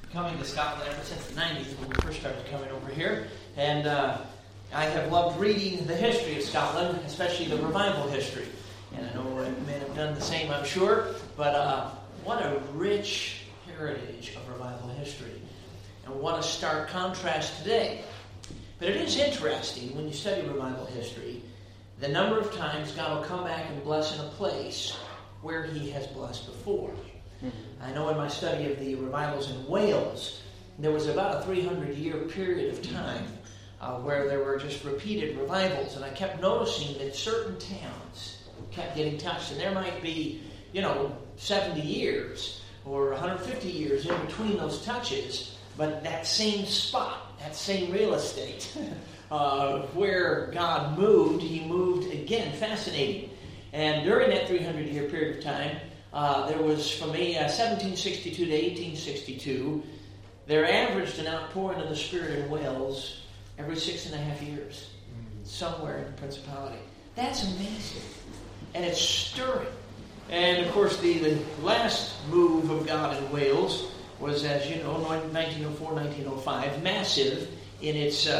coming to Scotland ever since the 90s when we first started coming over here. And I have loved reading the history of Scotland, especially the revival history. And I know men have done the same, I'm sure. But what a rich heritage of revival history. And what a stark contrast today. But it is interesting when you study revival history, the number of times God will come back and bless in a place where He has blessed before. I know in my study of the revivals in Wales, there was about a 300-year period of time where there were just repeated revivals. And I kept noticing that certain towns kept getting touched. And there might be, 70 years or 150 years in between those touches. But that same spot, that same real estate, where God moved, He moved again. Fascinating. And during that 300-year period of time, there was, from 1762 to 1862, there averaged an outpouring of the Spirit in Wales every 6.5 years, somewhere in the Principality. That's amazing. And it's stirring. And, of course, the last move of God in Wales was, as you know, 1904, 1905, massive in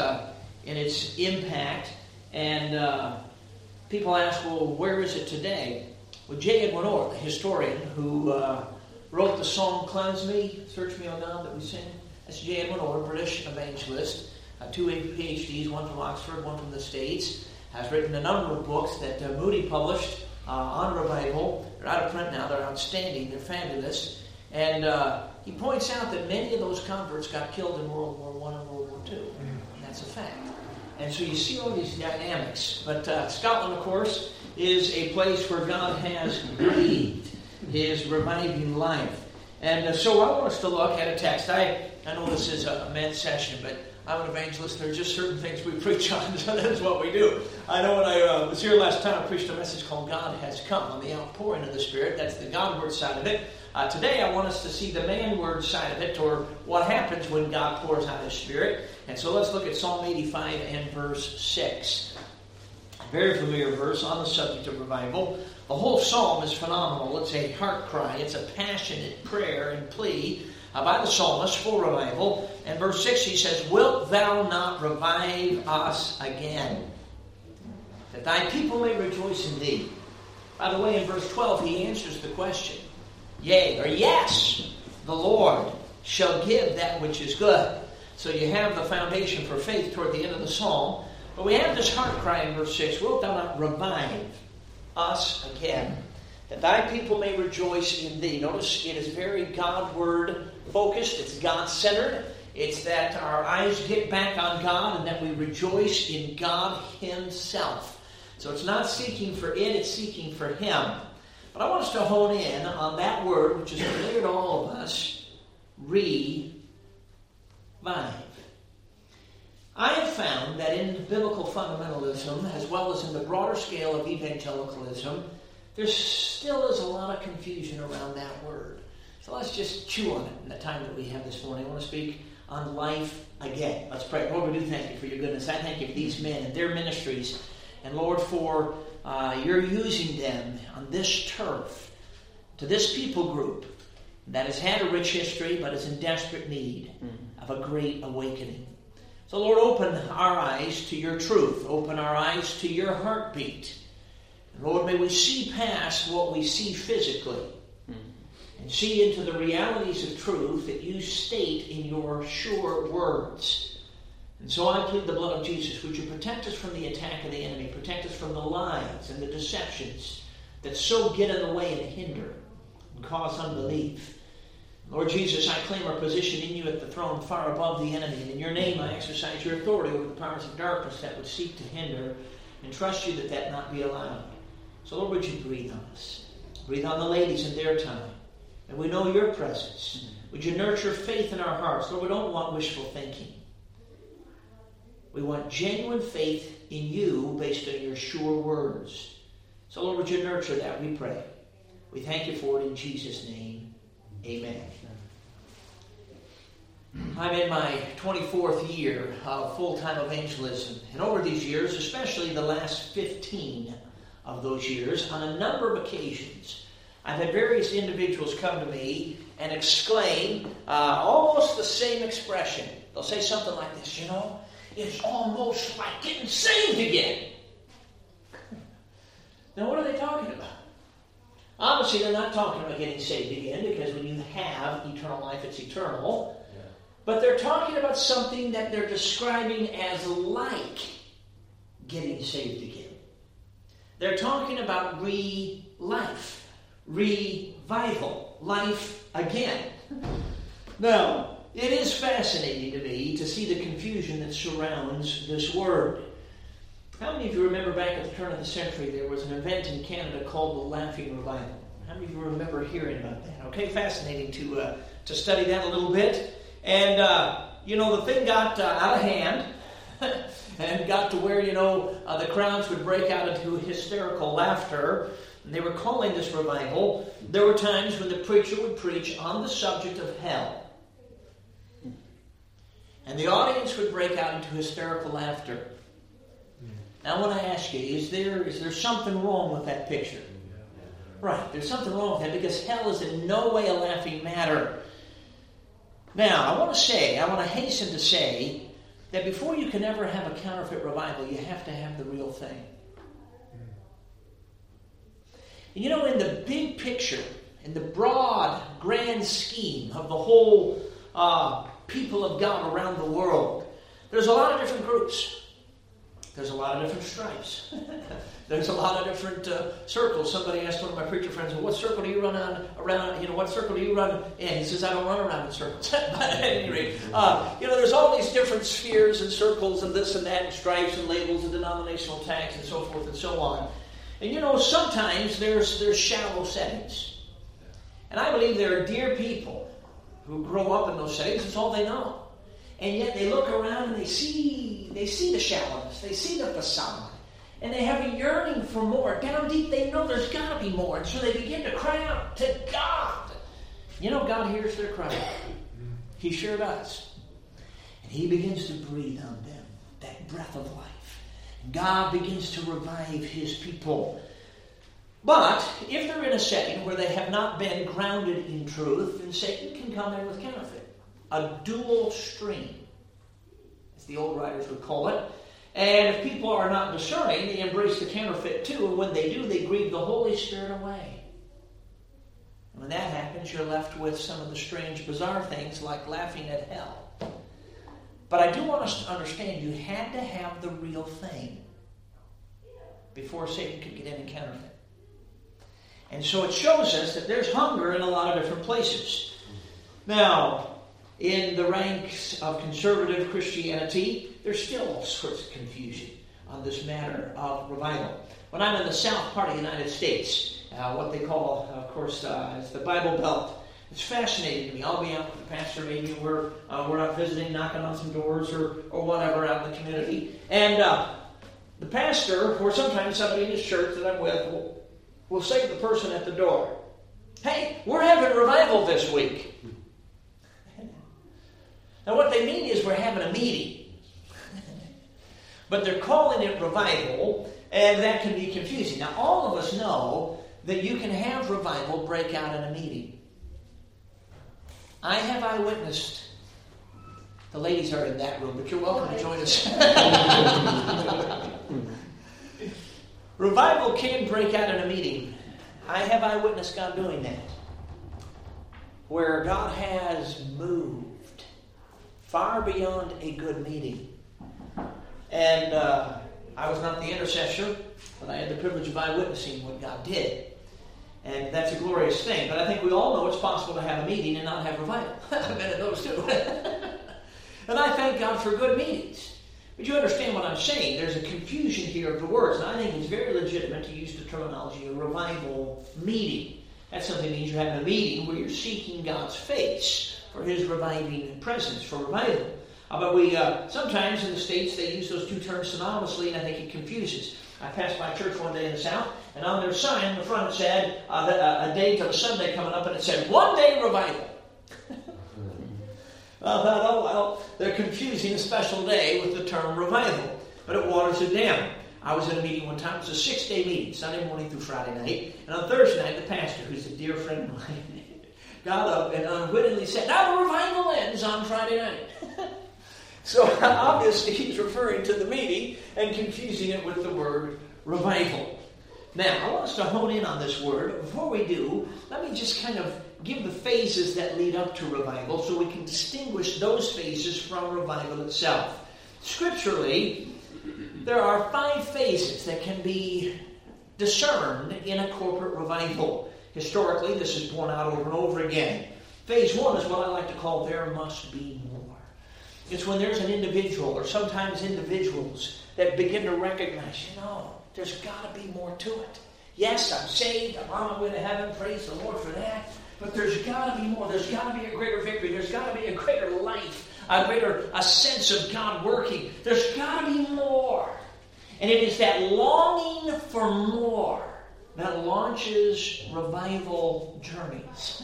its impact. And people ask, well, where is it today? Well, J. Edwin Orr, the historian who wrote the song "Cleanse Me, Search Me, O God," that we sing. That's J. Edwin Orr, British evangelist, 2 PhDs, one from Oxford, one from the States. Has written a number of books that Moody published on revival. They're out of print now. They're outstanding. They're fabulous. And he points out that many of those converts got killed in World War I and World War II. And that's a fact. And so you see all these dynamics. But Scotland, of course, is a place where God has breathed His reviving life. And so I want us to look at a text. I know this is a men's session, but I'm an evangelist. There are just certain things we preach on, so that's what we do. I know when I was here last time, I preached a message called God Has Come, on the outpouring of the Spirit. That's the God-word side of it. Today I want us to see the man-word side of it, or what happens when God pours out His Spirit. And so let's look at Psalm 85 and verse 6. A very familiar verse on the subject of revival. The whole psalm is phenomenal. It's a heart cry. It's a passionate prayer and plea by the psalmist for revival. And verse 6 he says, "Wilt thou not revive us again, that thy people may rejoice in thee?" By the way, in verse 12 he answers the question. Yea, or yes, the Lord shall give that which is good. So you have the foundation for faith toward the end of the psalm. But we have this heart cry in verse 6. Wilt thou not revive us again, that thy people may rejoice in thee? Notice it is very God-word focused. It's God-centered. It's that our eyes get back on God and that we rejoice in God Himself. So it's not seeking for it, it's seeking for Him. But I want us to hone in on that word, which is familiar to all of us, revive. I have found that in biblical fundamentalism, as well as in the broader scale of evangelicalism, there still is a lot of confusion around that word. So let's just chew on it in the time that we have this morning. I want to speak on life again. Let's pray. Lord, we do thank You for Your goodness. I thank You for these men and their ministries. And Lord, for You're using them on this turf, to this people group that has had a rich history but is in desperate need of a great awakening. So Lord, open our eyes to Your truth. Open our eyes to Your heartbeat. And Lord, may we see past what we see physically and see into the realities of truth that You state in Your sure words. And so I plead the blood of Jesus. Would You protect us from the attack of the enemy? Protect us from the lies and the deceptions that so get in the way and hinder and cause unbelief. Lord Jesus, I claim our position in You at the throne far above the enemy. And in Your name I exercise Your authority over the powers of darkness that would seek to hinder, and trust You that that not be allowed. So Lord, would You breathe on us? Breathe on the ladies in their time. And we know Your presence. Would You nurture faith in our hearts? Lord, we don't want wishful thinking. We want genuine faith in You based on Your sure words. So Lord, would You nurture that, we pray. We thank You for it in Jesus' name. Amen. I'm in my 24th year of full-time evangelism. And over these years, especially the last 15 of those years, on a number of occasions, I've had various individuals come to me and exclaim almost the same expression. They'll say something like this, it's almost like getting saved again. Now, what are they talking about? Obviously, they're not talking about getting saved again, because when you have eternal life, it's eternal. Yeah. But they're talking about something that they're describing as like getting saved again. They're talking about life, revival, life again. Now, it is fascinating to me to see the confusion that surrounds this word. How many of you remember back at the turn of the century there was an event in Canada called the Laughing Revival? How many of you remember hearing about that? Okay, fascinating to study that a little bit. And, the thing got out of hand and got to where, the crowds would break out into hysterical laughter. And they were calling this revival. There were times when the preacher would preach on the subject of hell. And the audience would break out into hysterical laughter. Now I want to ask you, is there something wrong with that picture? Right, there's something wrong with that, because hell is in no way a laughing matter. Now, I want to hasten to say that before you can ever have a counterfeit revival, you have to have the real thing. And in the big picture, in the broad, grand scheme of the whole people of God around the world, there's a lot of different groups. There's a lot of different stripes. There's a lot of different circles. Somebody asked one of my preacher friends, well, what circle do you run around? What circle do you run in? He says, I don't run around in circles. But at any rate, there's all these different spheres and circles and this and that and stripes and labels and denominational tags and so forth and so on. And sometimes there's shallow settings. And I believe there are dear people who grow up in those settings. That's all they know. And yet they look around and they see the shallowness. They see the facade. And they have a yearning for more. Down deep they know there's got to be more. And so they begin to cry out to God. God hears their cry. He sure does. And He begins to breathe on them, that breath of life. God begins to revive His people. But if they're in a setting where they have not been grounded in truth, then Satan can come in with counterfeit. A dual stream, as the old writers would call it. And if people are not discerning, they embrace the counterfeit too. And when they do, they grieve the Holy Spirit away. And when that happens, you're left with some of the strange, bizarre things like laughing at hell. But I do want us to understand you had to have the real thing before Satan could get in and counterfeit. And so it shows us that there's hunger in a lot of different places. Now, in the ranks of conservative Christianity, there's still all sorts of confusion on this matter of revival. When I'm in the south part of the United States, what they call, of course, is the Bible Belt, it's fascinating to me. I'll be out with the pastor, maybe we're out visiting, knocking on some doors or whatever out in the community. And the pastor, or sometimes somebody in his church that I'm with, will say to the person at the door, hey, we're having revival this week. Now what they mean is we're having a meeting. But they're calling it revival, and that can be confusing. Now all of us know that you can have revival break out in a meeting. I have eyewitnessed. The ladies are in that room, but you're welcome to join us. Revival can break out in a meeting. I have eyewitnessed God doing that. Where God has moved far beyond a good meeting. And I was not the intercessor, but I had the privilege of eyewitnessing what God did. And that's a glorious thing. But I think we all know it's possible to have a meeting and not have revival. I've been at those too. And I thank God for good meetings. But you understand what I'm saying. There's a confusion here of the words. And I think it's very legitimate to use the terminology of revival meeting. That simply means you're having a meeting where you're seeking God's face for His reviving presence, for revival. But we sometimes in the States they use those two terms synonymously, and I think it confuses. I passed by a church one day in the South, and on their sign in the front it said a date of a Sunday coming up, and it said, one-day revival. I thought, oh, well, they're confusing a special day with the term revival, but it waters it down. I was in a meeting one time. It was a 6-day meeting, Sunday morning through Friday night, and on Thursday night, the pastor, who's a dear friend of mine, got up and unwittingly said, now the revival ends on Friday night. So obviously he's referring to the meeting and confusing it with the word revival. Now, I want us to hone in on this word. But before we do, let me just kind of give the phases that lead up to revival so we can distinguish those phases from revival itself. Scripturally, there are 5 phases that can be discerned in a corporate revival. Historically, this is borne out over and over again. Phase 1 is what I like to call there must be more. It's when there's an individual, or sometimes individuals, that begin to recognize, there's got to be more to it. Yes, I'm saved, I'm on my way to heaven, praise the Lord for that. But there's got to be more. There's got to be a greater victory. There's got to be a greater life, a sense of God working. There's got to be more. And it is that longing for more that launches revival journeys.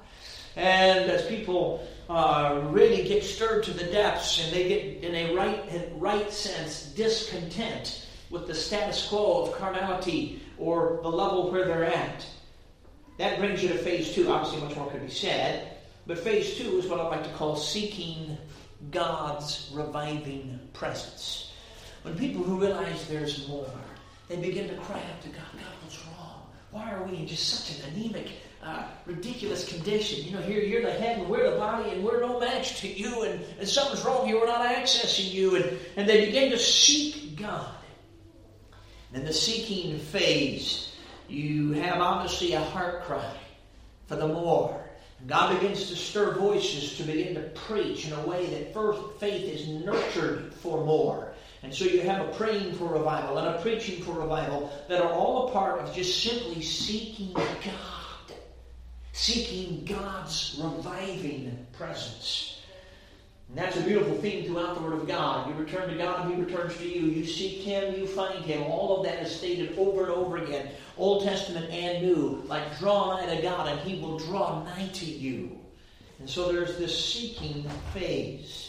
And as people really get stirred to the depths, and they get, in a right sense, discontent with the status quo of carnality or the level where they're at, that brings you to phase 2. Obviously, much more could be said, but phase 2 is what I like to call seeking God's reviving presence. When people who realize there's more, they begin to cry out to God, God, what's wrong? Why are we in just such an anemic, ridiculous condition? Here you're the head and we're the body and we're no match to you, and something's wrong here, we're not accessing you. And they begin to seek God. And in the seeking phase, you have obviously a heart cry for the more. God begins to stir voices to begin to preach in a way that first faith is nurtured for more. And so you have a praying for revival and a preaching for revival that are all a part of just simply seeking God. Seeking God's reviving presence. And that's a beautiful theme throughout the Word of God. You return to God and He returns to you. You seek Him, you find Him. All of that is stated over and over again. Old Testament and New. Like draw nigh to God and He will draw nigh to you. And so there's this seeking phase.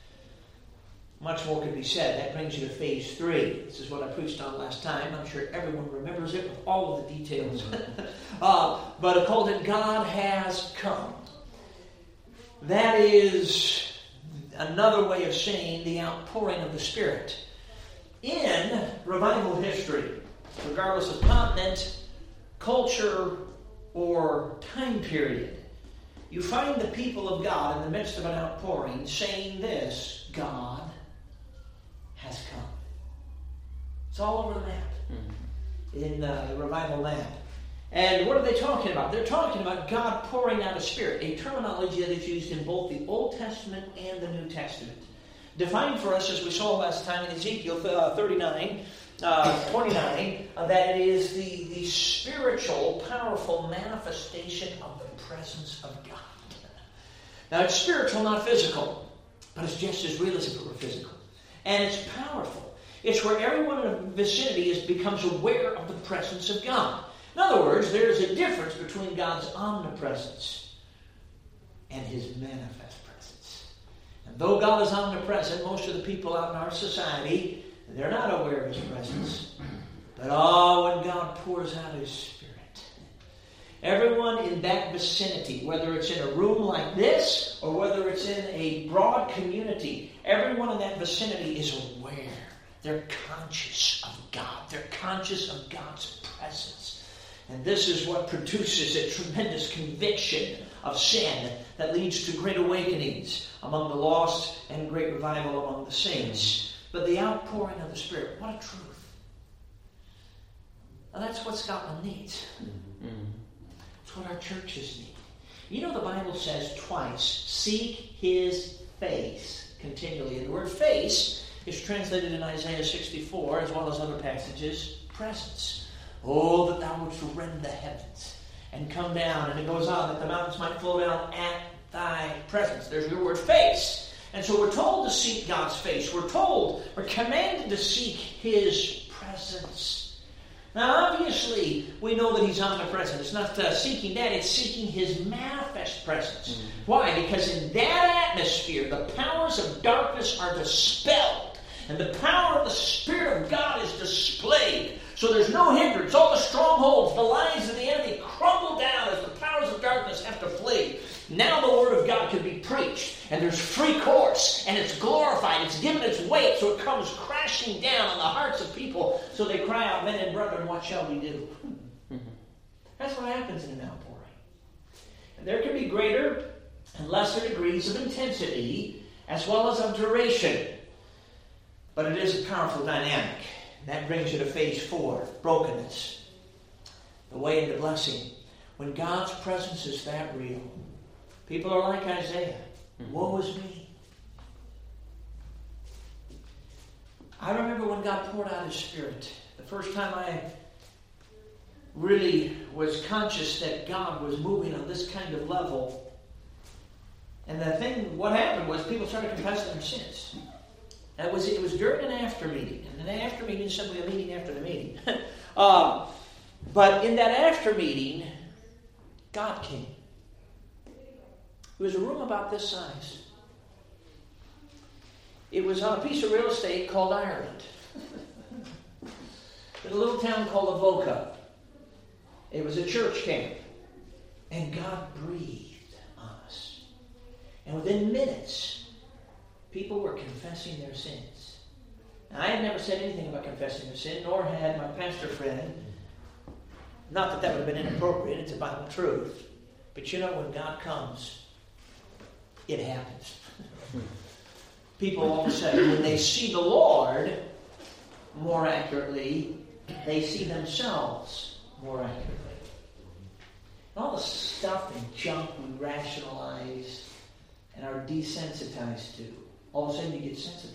Much more could be said. That brings you to phase 3. This is what I preached on last time. I'm sure everyone remembers it with all of the details. But I called it God Has Come. That is another way of saying the outpouring of the Spirit. In revival history, regardless of continent, culture, or time period, you find the people of God in the midst of an outpouring saying this, God has come. It's all over the map. In the revival map. And what are they talking about? They're talking about God pouring out a Spirit, a terminology that is used in both the Old Testament and the New Testament. Defined for us, as we saw last time in Ezekiel 39, 29, that it is the spiritual, powerful manifestation of the presence of God. Now, it's spiritual, not physical, but it's just as real as if it were physical. And it's powerful. It's where everyone in the vicinity becomes aware of the presence of God. In other words, there is a difference between God's omnipresence and His manifest presence. And though God is omnipresent, most of the people out in our society, they're not aware of His presence. But when God pours out His Spirit, everyone in that vicinity, whether it's in a room like this or whether it's in a broad community, everyone in that vicinity is aware. They're conscious of God. They're conscious of God's presence. And this is what produces a tremendous conviction of sin that leads to great awakenings among the lost and great revival among the saints. But the outpouring of the Spirit, what a truth. Now that's what Scotland needs. It's what our churches need. You know the Bible says twice, seek His face continually. And the word face is translated in Isaiah 64 as well as other passages, presence. Oh, that thou wouldst rend the heavens and come down. And it goes on, that the mountains might flow down at thy presence. There's your word face. And so we're told to seek God's face. We're commanded to seek His presence. Now, obviously, we know that He's omnipresent. It's not seeking that, it's seeking His manifest presence. Why? Because in that atmosphere, the powers of darkness are dispelled. And the power of the Spirit of God is displayed. So there's no hindrance. All the strongholds, the lies of the enemy crumble down as the powers of darkness have to flee. Now the Word of God can be preached, and there's free course, and it's glorified, it's given its weight, so it comes crashing down on the hearts of people, so they cry out, men and brethren, what shall we do? That's what happens in an outpouring. And there can be greater and lesser degrees of intensity, as well as of duration. But it is a powerful dynamic. That brings you to phase 4, brokenness. The way into blessing. When God's presence is that real, people are like Isaiah. Woe is me. I remember when God poured out His Spirit. The first time I really was conscious that God was moving on this kind of level. And what happened was people started confessing their sins. It was during an after meeting. And an after meeting is simply a meeting after the meeting. But in that after meeting, God came. It was a room about this size. It was on a piece of real estate called Ireland. In a little town called Avoca. It was a church camp. And God breathed on us. And within minutes, people were confessing their sins. Now, I had never said anything about confessing their sin, nor had my pastor friend. Not that would have been inappropriate. It's a Bible truth. But you know, when God comes, it happens. People all of a sudden, when they see the Lord, more accurately, they see themselves more accurately. And all the stuff and junk we rationalize and are desensitized to, all of a sudden you get sensitized.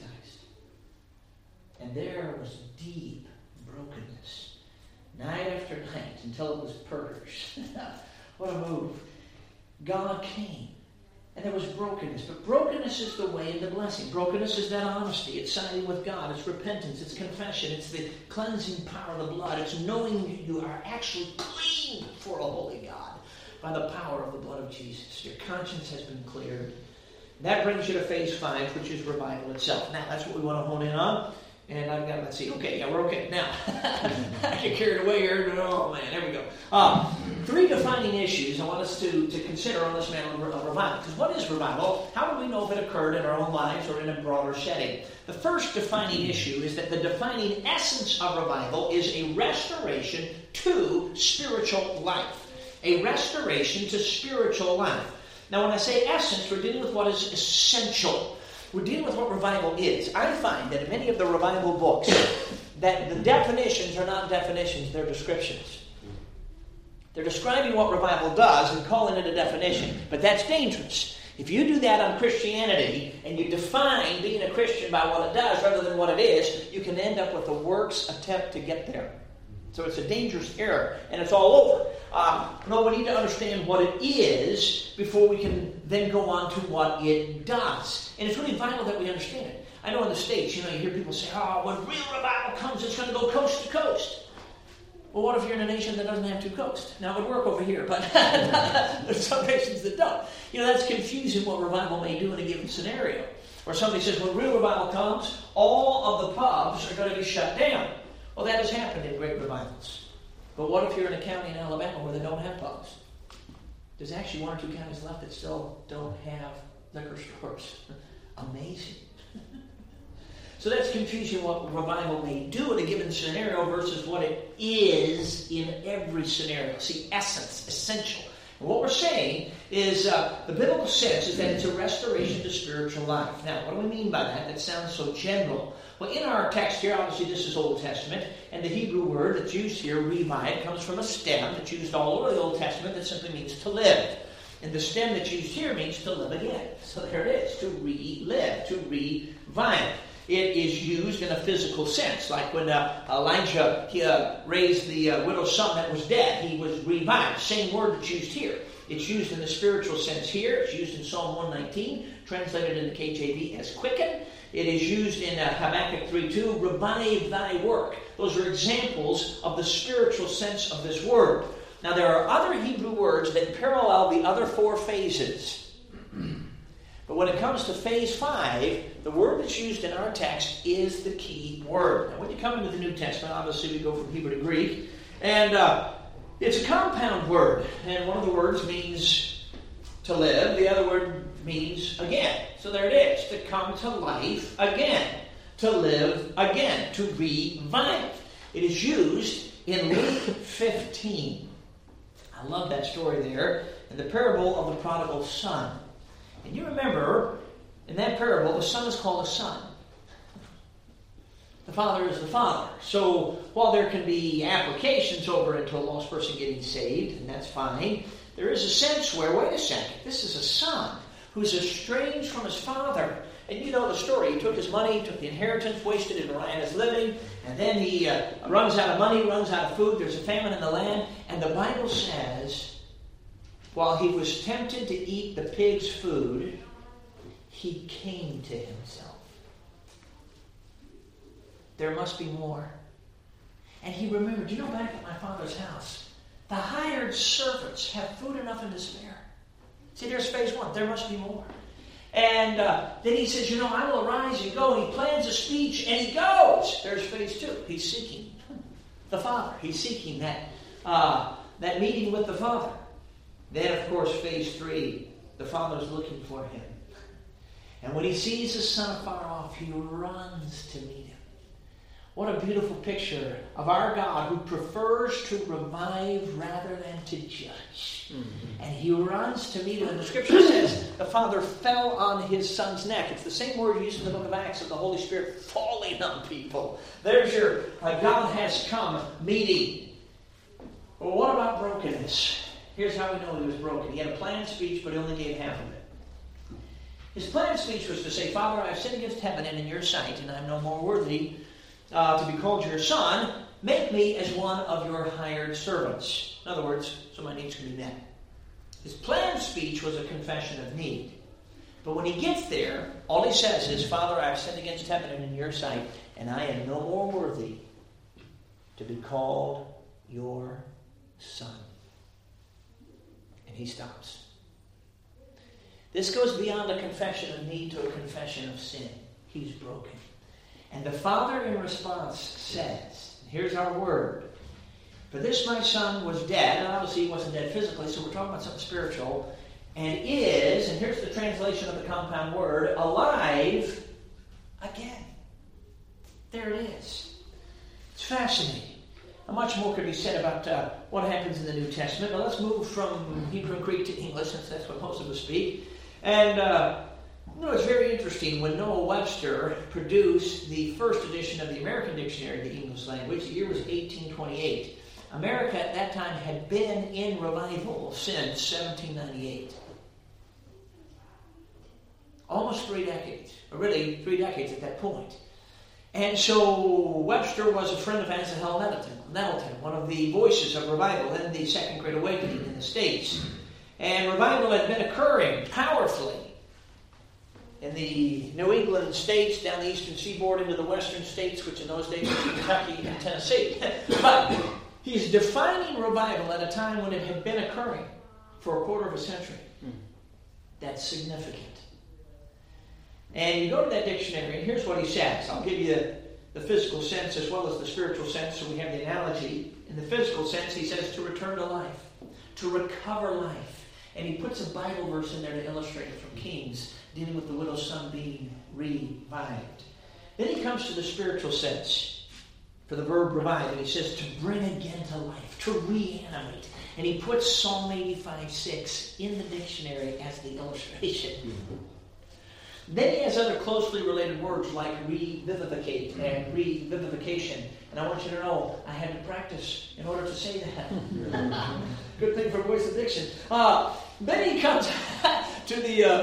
And there was deep brokenness, night after night, until it was purged. What a move. God came. And there was brokenness. But brokenness is the way into blessing. Brokenness is that honesty. It's siding with God. It's repentance. It's confession. It's the cleansing power of the blood. It's knowing you are actually clean before a holy God by the power of the blood of Jesus. Your conscience has been cleared. That brings you to phase 5, which is revival itself. Now, that's what we want to hone in on. And I've got, let's see, okay, yeah, we're okay. Now, I get carried away here. Oh, man, there we go. 3 defining issues I want us to consider on this matter of revival. Because what is revival? How do we know if it occurred in our own lives or in a broader setting? The first defining issue is that the defining essence of revival is a restoration to spiritual life. A restoration to spiritual life. Now, when I say essence, we're dealing with what is essential. We're dealing with what revival is. I find that in many of the revival books, that the definitions are not definitions, they're descriptions. They're describing what revival does and calling it a definition. But that's dangerous. If you do that on Christianity, and you define being a Christian by what it does rather than what it is, you can end up with a works attempt to get there. So it's a dangerous error, and it's all over. No, we need to understand what it is before we can then go on to what it does. And it's really vital that we understand it. I know in the States, you hear people say, when real revival comes, it's going to go coast to coast. Well, what if you're in a nation that doesn't have 2 coasts? Now, it would work over here, but there's some nations that don't. That's confusing what revival may do in a given scenario. Or somebody says, when real revival comes, all of the pubs are going to be shut down. Well, that has happened in great revivals. But what if you're in a county in Alabama where they don't have pubs? There's actually 1 or 2 counties left that still don't have liquor stores. Amazing. So that's confusing what revival may do in a given scenario versus what it is in every scenario. See, essence, essential. And what we're saying is the biblical sense is that it's a restoration to spiritual life. Now, what do we mean by that? That sounds so general. Well, in our text here, obviously this is Old Testament, and the Hebrew word that's used here, revive, comes from a stem that's used all over the Old Testament that simply means to live. And the stem that's used here means to live again. So there it is, to relive, to revive. It is used in a physical sense, like when Elijah raised the widow's son that was dead. He was revived. Same word that's used here. It's used in the spiritual sense here. It's used in Psalm 119, translated in the KJV as quicken. It is used in Habakkuk 3:2, revive thy work. Those are examples of the spiritual sense of this word. Now, there are other Hebrew words that parallel the other 4 phases. But when it comes to phase 5, the word that's used in our text is the key word. Now, when you come into the New Testament, obviously we go from Hebrew to Greek. And it's a compound word. And one of the words means To live, the other word means again. So there it is. To come to life again. To live again. To revive. It is used in Luke 15. I love that story there. In the parable of the prodigal son. And you remember, in that parable, the son is called a son. The father is the father. So while there can be applications over into a lost person getting saved, and that's fine, there is a sense where, wait a second, this is a son who's estranged from his father. And you know the story. He took his money, took the inheritance, wasted it on his living, and then he runs out of money, runs out of food. There's a famine in the land. And the Bible says, while he was tempted to eat the pig's food, he came to himself. There must be more. And he remembered, you know, back at my father's house, the hired servants have food enough and to spare. See, there's phase one. There must be more. And then he says, you know, I will arise and go. And he plans a speech and he goes. There's phase two. He's seeking the Father. He's seeking that meeting with the Father. Then, of course, phase three, the Father's looking for him. And when he sees his son afar off, he runs to meet him. What a beautiful picture of our God who prefers to revive rather than to judge. Mm-hmm. And he runs to meet him. And the scripture says the Father fell on his son's neck. It's the same word used in the book of Acts of the Holy Spirit falling on people. There's your God has come meeting. Well, what about brokenness? Here's how we know he was broken. He had a planned speech, but he only gave half of it. His planned speech was to say, Father, I have sinned against heaven and in your sight, and I am no more worthy to be called your son. Make me as one of your hired servants. In other words, so my needs can be met. His planned speech was a confession of need. But when he gets there, all he says is, Father, I have sinned against heaven and in your sight, and I am no more worthy to be called your son. And he stops. This goes beyond a confession of need to a confession of sin. He's broken. And the Father in response says, here's our word, for this my son was dead, and obviously he wasn't dead physically, so we're talking about something spiritual, and is, and here's the translation of the compound word, alive again. There it is. It's fascinating. Now, much more could be said about what happens in the New Testament, but let's move from Hebrew and Greek to English, since that's what most of us speak. And it's very interesting. When Noah Webster produced the first edition of the American Dictionary of the English language, the year was 1828. America at that time had been in revival since 1798. Almost 3 decades. Or really, 3 decades at that point. And so Webster was a friend of Asahel Nettleton, one of the voices of revival in the Second Great Awakening in the States. And revival had been occurring powerfully in the New England states, down the eastern seaboard into the western states, which in those days was Kentucky and Tennessee. But he's defining revival at a time when it had been occurring for a quarter of a century. That's significant. And you go to that dictionary, and here's what he says. I'll give you the physical sense as well as the spiritual sense, so we have the analogy. In the physical sense, he says to return to life, to recover life. And he puts a Bible verse in there to illustrate it from Kings, dealing with the widow's son being revived. Then he comes to the spiritual sense for the verb revive, and he says to bring again to life, to reanimate. And he puts Psalm 85:6 in the dictionary as the illustration. Then he has other closely related words like revivify and revivification. And I want you to know, I had to practice in order to say that. Good thing for voice addiction. Then he comes to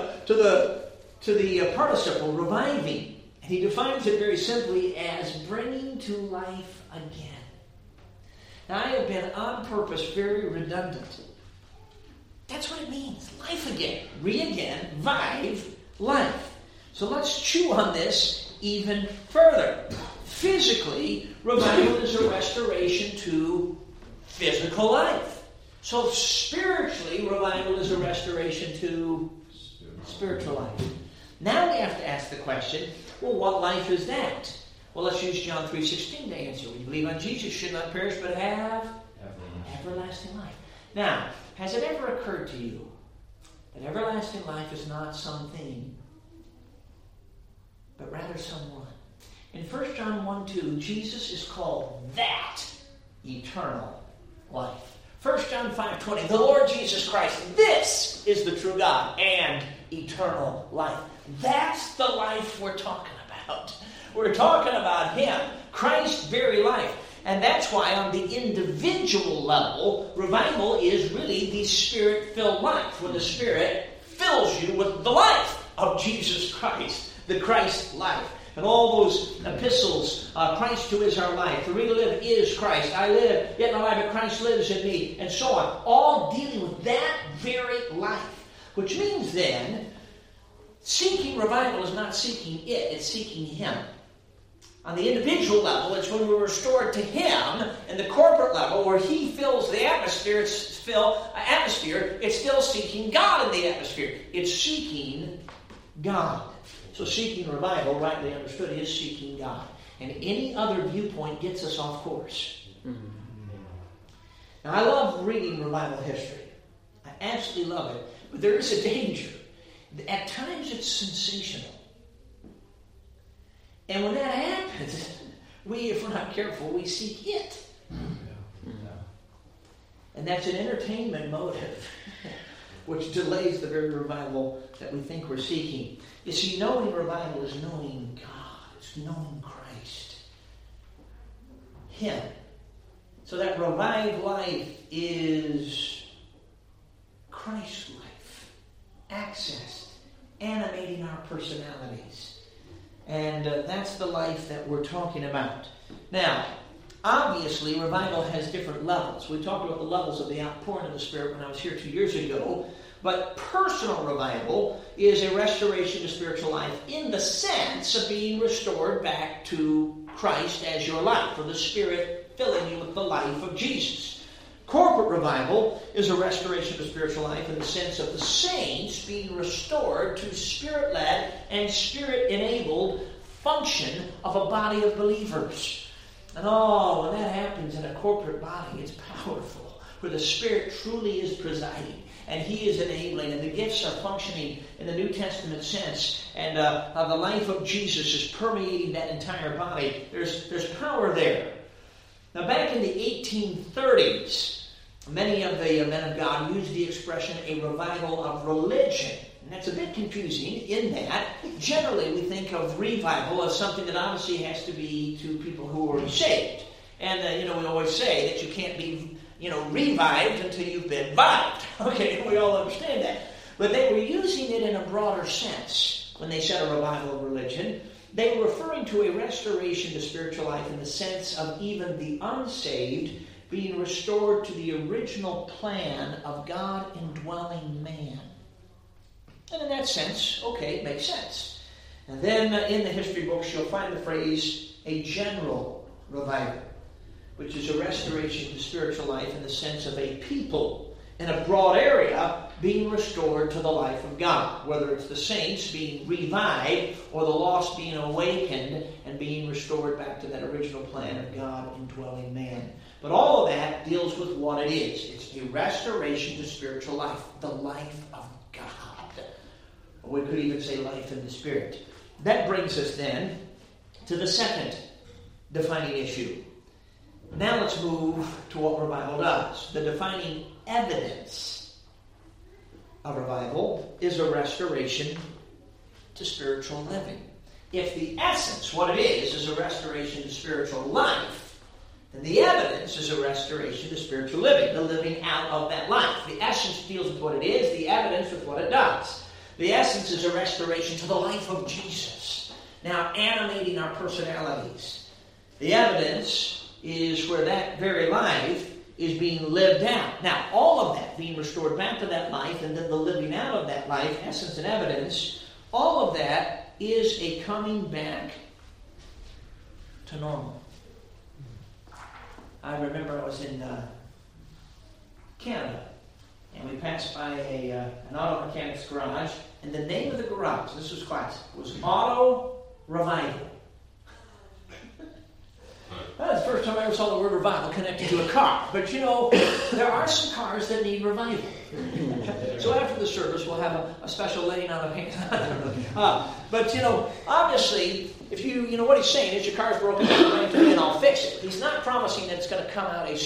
the participle, reviving. And he defines it very simply as bringing to life again. Now, I have been on purpose very redundant. That's what it means. Life again. Re-again. Vive. Life. So let's chew on this even further. Physically, revival is a restoration to physical life. So spiritually, revival is a restoration to spiritual life. Now we have to ask the question, well, what life is that? Well, let's use John 3:16 to answer. When you believe on Jesus, should not perish, but have everlasting life. Now, has it ever occurred to you that everlasting life is not something, but rather someone. In 1 John 1:2, Jesus is called that eternal life. 1 John 5:20, the Lord Jesus Christ, this is the true God and eternal life. That's the life we're talking about. We're talking about Him, Christ's very life. And that's why on the individual level, revival is really the Spirit-filled life, when the Spirit fills you with the life of Jesus Christ, the Christ life. And all those epistles, Christ who is our life, the we live is Christ, I live, yet not I, but Christ lives in me, and so on, all dealing with that very life. Which means then, seeking revival is not seeking it, it's seeking Him. On the individual level, it's when we're restored to Him, and the corporate level, where He fills the atmosphere, it's still seeking God in the atmosphere. It's seeking God. So seeking revival, rightly understood, is seeking God. And any other viewpoint gets us off course. Now, I love reading revival history. I absolutely love it. But there is a danger. At times it's sensational. And when that happens, if we're not careful, we seek it. And that's an entertainment motive, which delays the very revival that we think we're seeking. You see, knowing revival is knowing God. It's knowing Christ. Him. So that revived life is Christ's life. Accessed. Animating our personalities. And that's the life that we're talking about. Now, obviously, revival has different levels. We talked about the levels of the outpouring of the Spirit when I was here 2 years ago. But personal revival is a restoration to spiritual life in the sense of being restored back to Christ as your life, or the Spirit filling you with the life of Jesus. Corporate revival is a restoration to spiritual life in the sense of the saints being restored to Spirit-led and Spirit-enabled function of a body of believers. And when that happens in a corporate body, it's powerful, where the Spirit truly is presiding. And He is enabling, and the gifts are functioning in the New Testament sense. And the life of Jesus is permeating that entire body. There's power there. Now, back in the 1830s, many of the men of God used the expression a revival of religion. And that's a bit confusing in that generally we think of revival as something that obviously has to be to people who are saved. And, we always say that you can't be revived until you've been vived. Okay, we all understand that. But they were using it in a broader sense when they said a revival of religion. They were referring to a restoration to spiritual life in the sense of even the unsaved being restored to the original plan of God indwelling man. And in that sense, okay, it makes sense. And then in the history books, you'll find the phrase a general revival, which is a restoration to spiritual life in the sense of a people in a broad area being restored to the life of God, whether it's the saints being revived or the lost being awakened and being restored back to that original plan of God indwelling man. But all of that deals with what it is. It's a restoration to spiritual life, the life of God. Or we could even say life in the Spirit. That brings us then to the second defining issue. Now let's move to what revival does. The defining evidence of revival is a restoration to spiritual living. If the essence, what it is a restoration to spiritual life, then the evidence is a restoration to spiritual living, the living out of that life. The essence deals with what it is, the evidence with what it does. The essence is a restoration to the life of Jesus, now animating our personalities. The evidence is where that very life is being lived out. Now, all of that being restored back to that life and then the living out of that life, essence and evidence, all of that is a coming back to normal. I remember I was in Canada, and we passed by an auto mechanic's garage, and the name of the garage, this was classic, was Auto Revival. That's the first time I ever saw the word revival connected to a car. But there are some cars that need revival. So after the service, we'll have a special laying on of hands. But obviously, if what he's saying is your car's broken down, and I'll fix it. He's not promising that it's going to come out a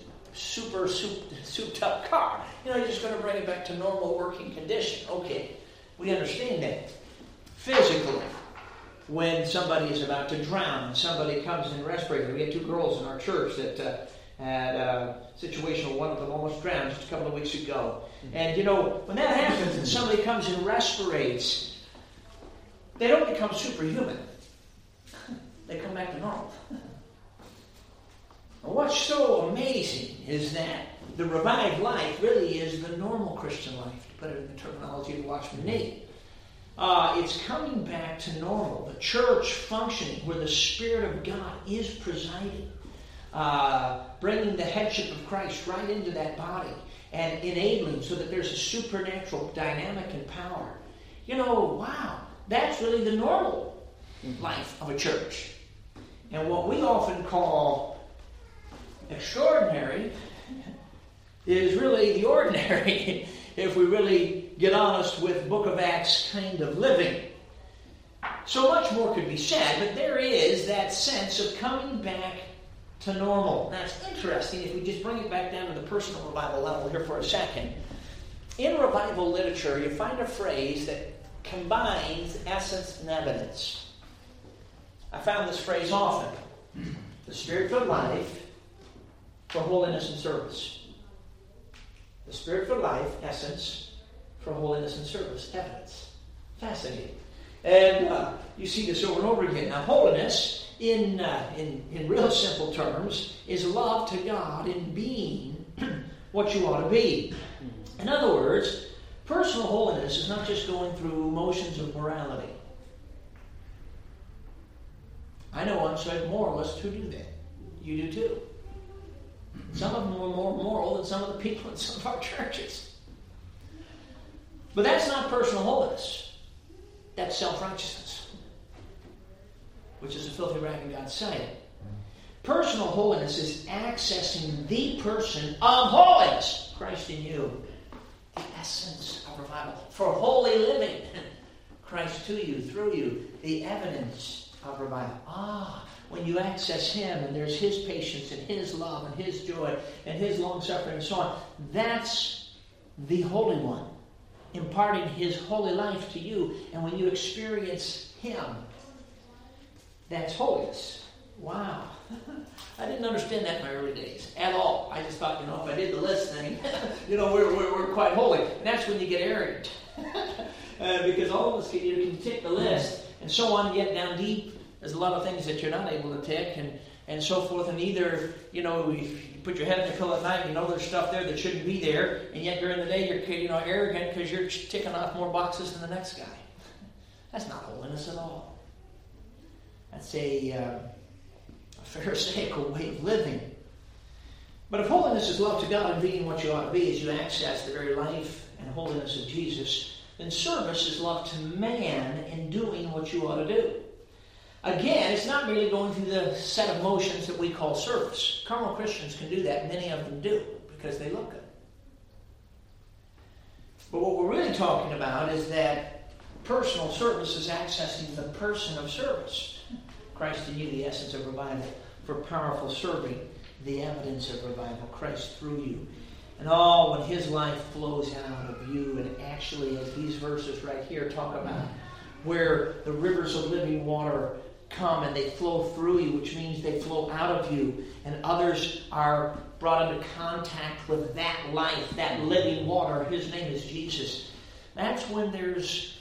souped up car. You're just going to bring it back to normal working condition. Okay, we understand that. Physically, when somebody is about to drown and somebody comes in respirator, we had 2 girls in our church that had a situation where one of them almost drowned just a couple of weeks ago. And when that happens and somebody comes and respirates, they don't become superhuman. They come back to normal. What's so amazing is that the revived life really is the normal Christian life, to put it in the terminology of the Watchman Nee. It's coming back to normal. The church functioning where the Spirit of God is presiding, bringing the headship of Christ right into that body and enabling so that there's a supernatural dynamic and power. Wow, that's really the normal life of a church. And what we often call extraordinary is really the ordinary if we really get honest with Book of Acts kind of living. So much more could be said, but there is that sense of coming back to normal. Now it's interesting if we just bring it back down to the personal revival level here for a second. In revival literature, you find a phrase that combines essence and evidence. I found this phrase often. The Spirit-filled life for holiness and service. The Spirit-filled life, essence, for holiness and service, evidence. Fascinating. And you see this over and over again. Now, holiness, in real simple terms, is love to God in being what you ought to be. In other words, personal holiness is not just going through motions of morality. I know unsaved moralists who do that. You do too. Some of them are more moral than some of the people in some of our churches. But that's not personal holiness. That's self-righteousness, which is a filthy rag in God's sight. Personal holiness is accessing the person of holiness, Christ in you, the essence of revival. For holy living, Christ to you, through you, the evidence of revival. When you access Him and there's His patience and His love and His joy and His long-suffering and so on, that's the Holy One, imparting His holy life to you. And when you experience Him, that's holiness. Wow. I didn't understand that in my early days at all. I just thought, if I did the list thing, we're quite holy. And that's when you get arrogant. Because all of us can tick the list and so on, get down deep. There's a lot of things that you're not able to tick and so forth. And either, if you put your head in the pillow at night, there's stuff there that shouldn't be there. And yet during the day, you're arrogant because you're ticking off more boxes than the next guy. That's not holiness at all. That's a pharisaical way of living. But if holiness is love to God and being what you ought to be as you access the very life and holiness of Jesus, then service is love to man and doing what you ought to do. Again, it's not merely going through the set of motions that we call service. Carnal Christians can do that. Many of them do because they look good. But what we're really talking about is that personal service is accessing the person of service. Christ in you, the essence of revival, for powerful serving, the evidence of revival, Christ through you. And when His life flows out of you, and actually, as these verses right here talk about, where the rivers of living water come and they flow through you, which means they flow out of you, and others are brought into contact with that life, that living water. His name is Jesus. That's when there's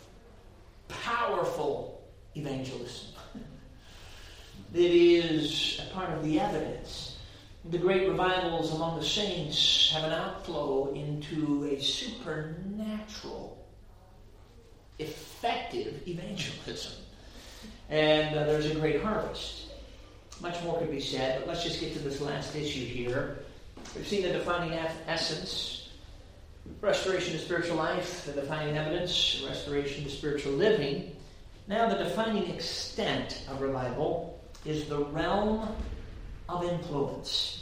powerful evangelism. It is a part of the evidence. The great revivals among the saints have an outflow into a supernatural, effective evangelism. And there's a great harvest. Much more could be said, but let's just get to this last issue here. We've seen the defining essence, restoration to spiritual life, the defining evidence, restoration to spiritual living. Now the defining extent of revival. is the realm of influence.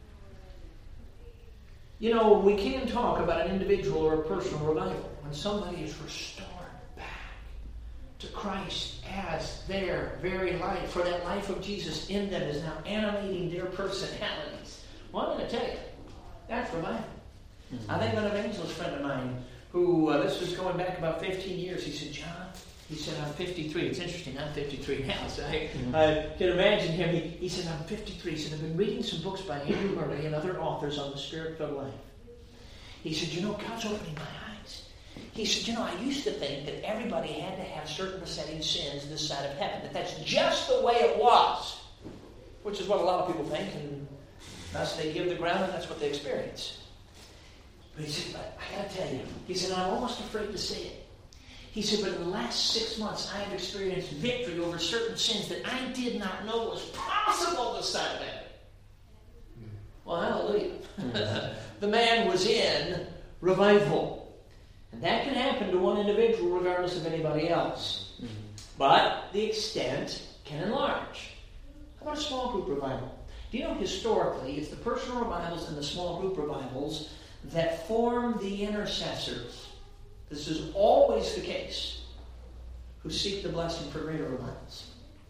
You know, we can talk about an individual or a personal revival when somebody is restored back to Christ as their very life, for that life of Jesus in them is now animating their personalities. Well, I'm going to tell you, that's revival. Mm-hmm. I think of an evangelist friend of mine who, this was going back about 15 years, he said, John, he said, I'm 53. It's interesting, I'm 53 now, so I can imagine him. He said, I'm 53. He said, I've been reading some books by Andrew Murray and other authors on the Spirit-filled life. He said, you know, God's opening my eyes. He said, you know, I used to think that everybody had to have certain besetting sins this side of heaven, that that's just the way it was, which is what a lot of people think, and thus they give the ground, and that's what they experience. But he said, but I got to tell you, he said, I'm almost afraid to say it. He said, but in the last 6 months, I have experienced victory over certain sins that I did not know was possible this side of heaven. Well, hallelujah. The man was in revival. And that can happen to one individual regardless of anybody else. Mm-hmm. But the extent can enlarge. How about a small group revival? Do you know historically, it's the personal revivals and the small group revivals that form the intercessors. This is always the case, who seek the blessing for greater revivals.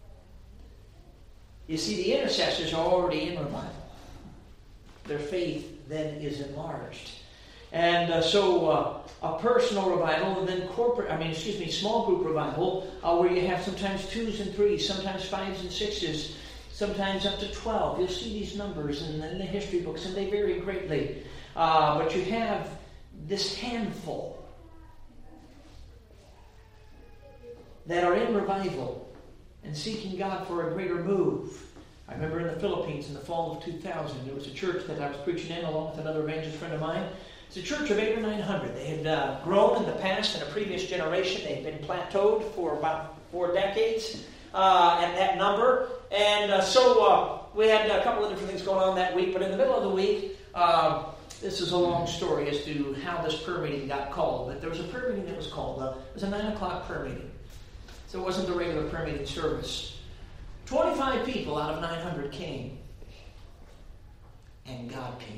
You see, the intercessors are already in revival. Their faith then is enlarged. And so a personal revival and then small group revival, where you have sometimes 2s and 3s, sometimes 5s and 6s, sometimes up to 12. You'll see these numbers in the history books, and they vary greatly. But you have this handful that are in revival and seeking God for a greater move. I remember in the Philippines in the fall of 2000, there was a church that I was preaching in along with another evangelist friend of mine. It's a church of 800 or 900. They had grown in the past in a previous generation. They had been plateaued for about 4 decades at that number. And so we had a couple of different things going on that week. But in the middle of the week, this is a long story as to how this prayer meeting got called. But there was a prayer meeting that was called. It was a 9 o'clock prayer meeting. So it wasn't the regular prayer meeting service. 25 people out of 900 came. And God came.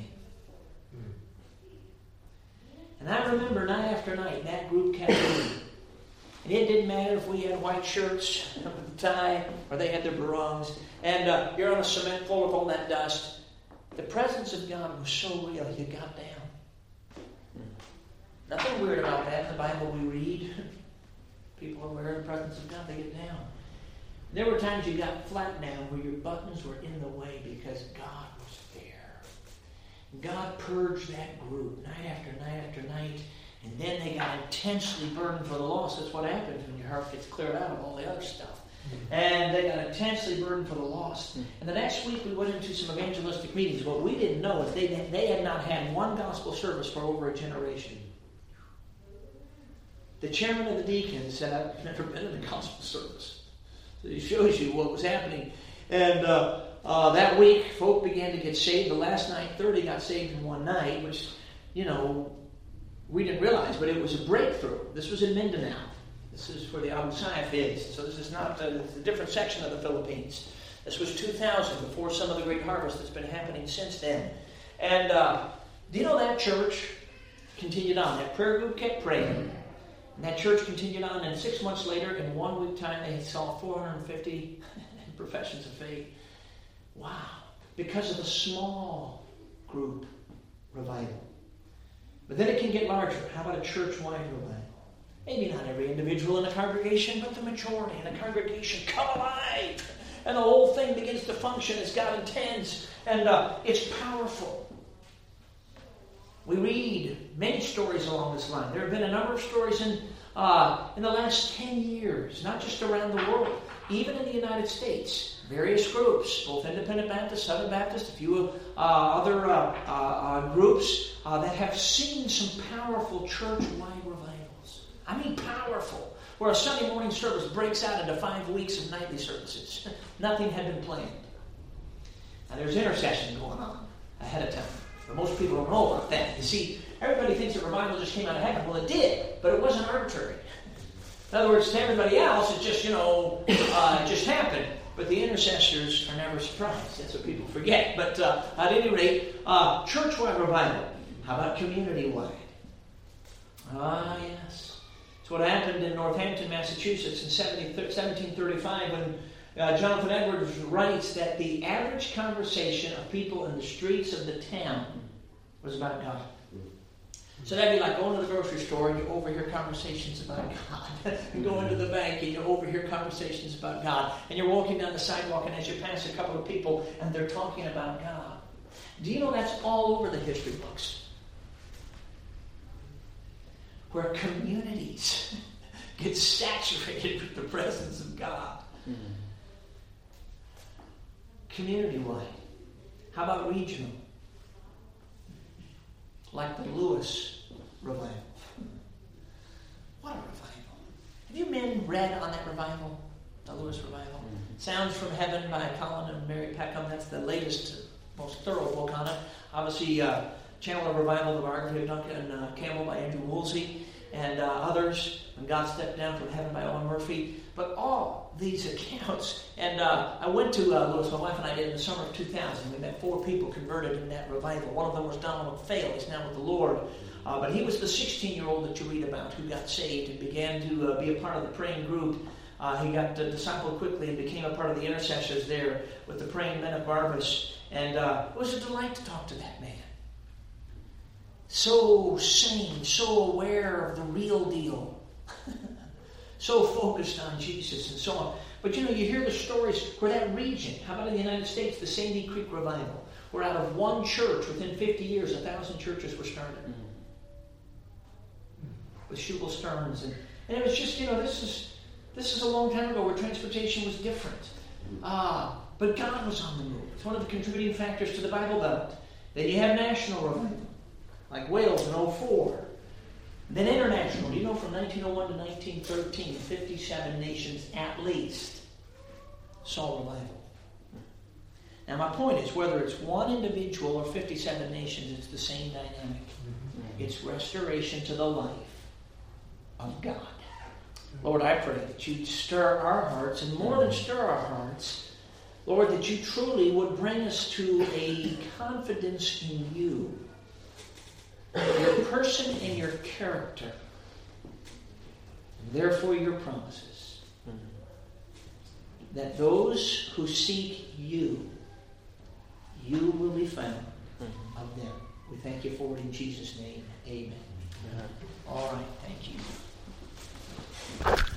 And I remember night after night, that group kept moving. And it didn't matter if we had white shirts with a tie or they had their barongs. And you're on a cement floor with all that dust. The presence of God was so real, you got down. Nothing weird about that in the Bible we read. People are aware of the presence of God, they get down. There were times you got flat down where your buttons were in the way because God was there. God purged that group night after night after night, and then they got intensely burdened for the lost. That's what happens when your heart gets cleared out of all the other stuff. And they got intensely burdened for the lost. And the next week we went into some evangelistic meetings. What we didn't know is they had not had one gospel service for over a generation. The chairman of the deacons said, I've never been in a gospel service. So he shows you what was happening. And that week, folk began to get saved. The last night, 30 got saved in one night, which, we didn't realize, but it was a breakthrough. This was in Mindanao. This is where the Abu Sayyaf is. So this is not a different section of the Philippines. This was 2000, before some of the great harvest that's been happening since then. And do you know that church continued on? That prayer group kept praying. And that church continued on, and 6 months later, in 1 week time, they saw 450 professions of faith. Wow. Because of a small group revival. But then it can get larger. How about a church-wide revival? Maybe not every individual in a congregation, but the majority in a congregation come alive. And the whole thing begins to function as God intends. And it's powerful. We read many stories along this line. There have been a number of stories in the last 10 years, not just around the world, even in the United States. Various groups, both Independent Baptist, Southern Baptist, a few other groups that have seen some powerful church-wide revivals. I mean powerful. Where a Sunday morning service breaks out into 5 weeks of nightly services. Nothing had been planned. Now there's intercession going on ahead of time. But most people don't know about that. You see, everybody thinks that revival just came out of heaven. Well, it did, but it wasn't arbitrary. In other words, to everybody else, it just, it just happened. But the intercessors are never surprised. That's what people forget. But at any rate, church-wide revival. How about community-wide? Ah, yes. It's what happened in Northampton, Massachusetts in 1735 when Jonathan Edwards writes that the average conversation of people in the streets of the town was about God. So that'd be like going to the grocery store and you overhear conversations about God. You go into the bank and you overhear conversations about God. And you're walking down the sidewalk and as you pass a couple of people and they're talking about God. Do you know that's all over the history books? Where communities get saturated with the presence of God. Mm-hmm. Community-wide. How about regional? Like the Lewis revival. What a revival. Have you men read on that revival? The Lewis revival? Mm-hmm. Sounds from Heaven by Colin and Mary Peckham. That's the latest, most thorough book on it. Obviously, Channel of Revival, the biography of Duncan Campbell by Andrew Woolsey, and others. When God Stepped Down from Heaven by Owen Murphy. But all these accounts, and I went to Lewis, my wife and I did in the summer of 2000. We met 4 people converted in that revival. One of them was Donald McPhail. He's now with the Lord. But he was the 16-year-old that you read about who got saved and began to be a part of the praying group. He got discipled quickly and became a part of the intercessors there with the praying men of Barnabas. And it was a delight to talk to that man. So sane, so aware of the real deal. So focused on Jesus and so on. But you hear the stories where that region, how about in the United States, the Sandy Creek Revival, where out of one church, within 50 years, 1,000 churches were started. Mm-hmm. With Shubal Stearns. And it was just, this is a long time ago where transportation was different. But God was on the move. It's one of the contributing factors to the Bible Belt. Then you have national revival, like Wales in 2004. Then international. Do you know from 1901 to 1913, 57 nations at least saw revival. Now my point is, whether it's one individual or 57 nations, it's the same dynamic. It's restoration to the life of God. Lord, I pray that you'd stir our hearts, and more than stir our hearts, Lord, that you truly would bring us to a confidence in you. Your person and your character, and therefore your promises, that those who seek you will be found of them. We thank you for it in Jesus' name. Amen. All right, thank you.